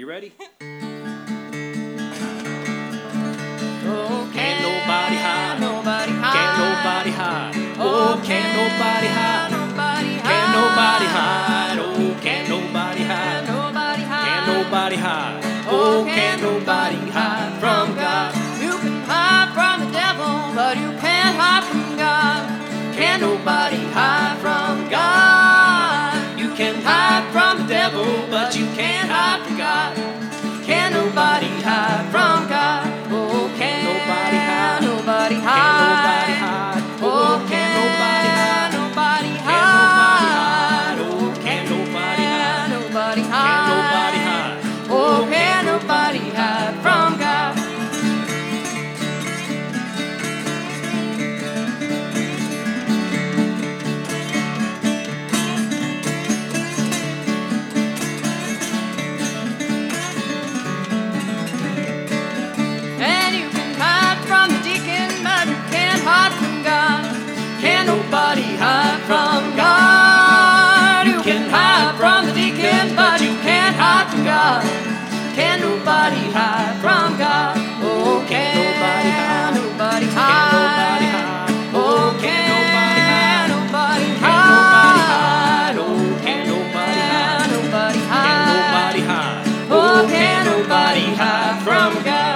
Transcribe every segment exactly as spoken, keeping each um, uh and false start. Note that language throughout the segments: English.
You ready? Oh, Can't nobody hide. nobody hide. Can't nobody hide. Oh, can't nobody hide. Nobody hide. Can't nobody hide. Oh, can't nobody hide. Nobody hide. Can't nobody hide. Oh, can't nobody hide from God. You can hide from the devil, but you can't hide from God. Can't nobody hide from God. You can hide from the devil, but you can't hide from God. Can't nobody hide from God. Oh, can't nobody hide. Nobody Can't hide. nobody hide. Oh, Oh, can't nobody hide. nobody Can't nobody hide. hide. Oh, can't nobody hide. Nobody Can't hide. nobody hide. Oh, can't nobody hide from God. And you can hide from the deacon, but you can't hide from God. Can't nobody hide from God. You can hide from the deacon, but you can't hide from God. Can't nobody hide from God. Oh, can't nobody hide. Nobody hide. Oh, can't nobody hide. Nobody hide. Oh, can't nobody hide. Nobody Can't hide. nobody hide. Oh, can't nobody hide from God.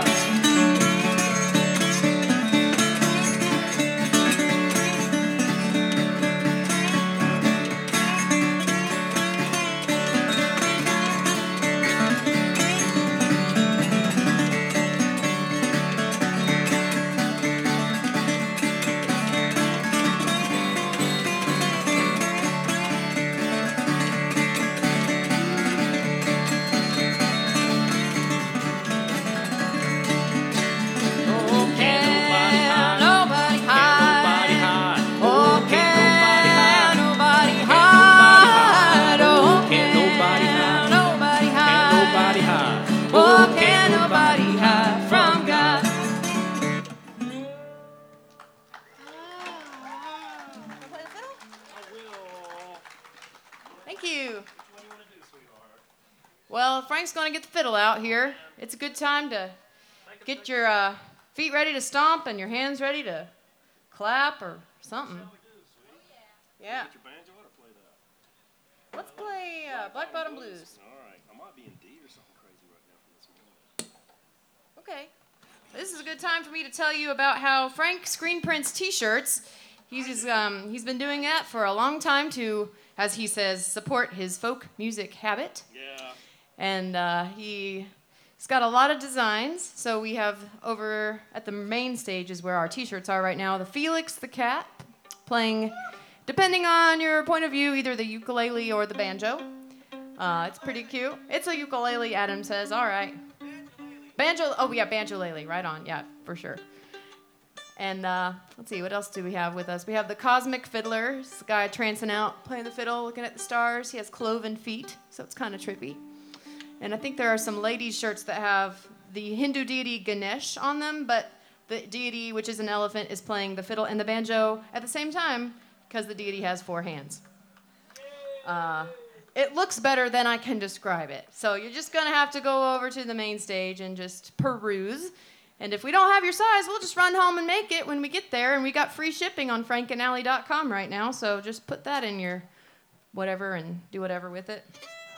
Oh, can't nobody hide. Oh, can't nobody hide. Oh, Can't nobody hide. nobody Can't hide. nobody hide. Oh, can't nobody hide from God. Thank you. Well, Frank's going to get the fiddle out here. It's a good time to get your uh, feet ready to stomp and your hands ready to clap or something. Yeah. Get your banjo out or play that? Let's play uh, Black Bottom Blues. All right. I might be in D or something crazy right now from this morning. Okay. This is a good time for me to tell you about how Frank screen prints T-shirts. He's um, he's been doing that for a long time to, as he says, support his folk music habit. Yeah. And uh, he, he's got a lot of designs. So we have over at the main stage is where our T-shirts are right now. The Felix the cat playing, depending on your point of view, either the ukulele or the banjo. Uh, it's pretty cute. It's a ukulele, Adam says. All right. Banjo. Oh, yeah, banjo-lele. Right on. Yeah, for sure. And uh, let's see, what else do we have with us? We have the Cosmic Fiddler. It's the guy trancing out, playing the fiddle, looking at the stars. He has cloven feet, so it's kind of trippy. And I think there are some ladies' shirts that have the Hindu deity Ganesh on them, but the deity, which is an elephant, is playing the fiddle and the banjo at the same time because the deity has four hands. Uh, it looks better than I can describe it. So you're just going to have to go over to the main stage and just peruse. And if we don't have your size, we'll just run home and make it when we get there. And we got free shipping on frank and alley dot com right now, so just put that in your whatever and do whatever with it.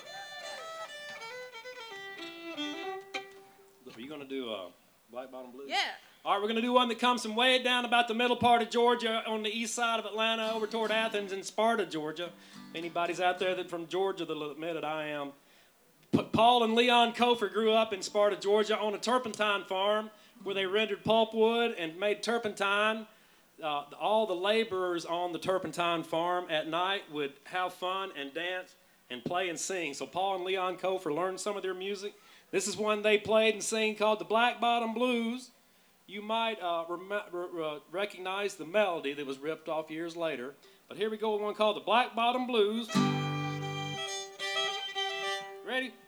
Are you going to do uh, Black Bottom Blues? Yeah. All right, we're going to do one that comes from way down about the middle part of Georgia on the east side of Atlanta over toward Athens and Sparta, Georgia. Anybody's out there that from Georgia that'll admit it, I am. P- Paul and Leon Kofer grew up in Sparta, Georgia on a turpentine farm where they rendered pulpwood and made turpentine. Uh, all the laborers on the turpentine farm at night would have fun and dance and play and sing. So Paul and Leon Kofer learned some of their music. This is one they played and sang called the Black Bottom Blues. You might uh, rem- r- recognize the melody that was ripped off years later. But here we go with one called the Black Bottom Blues. Ready?